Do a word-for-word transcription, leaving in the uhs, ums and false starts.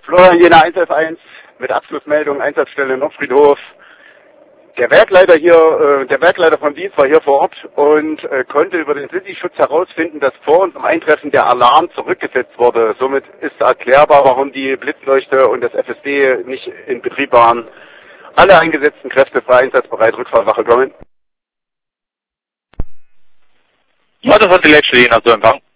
Florian Jena eins elf eins mit Abschlussmeldung, Einsatzstelle Nordfriedhof. Der Werkleiter hier, äh, der Werkleiter vom Dienst war hier vor Ort und äh, konnte über den Blitzschutz herausfinden, dass vor unserem Eintreffen der Alarm zurückgesetzt wurde. Somit ist erklärbar, warum die Blitzleuchte und das F S D nicht in Betrieb waren. Alle eingesetzten Kräfte frei einsatzbereit, Rückfahrwache kommen. Ja, das hat die letzte Linie, also Empfang.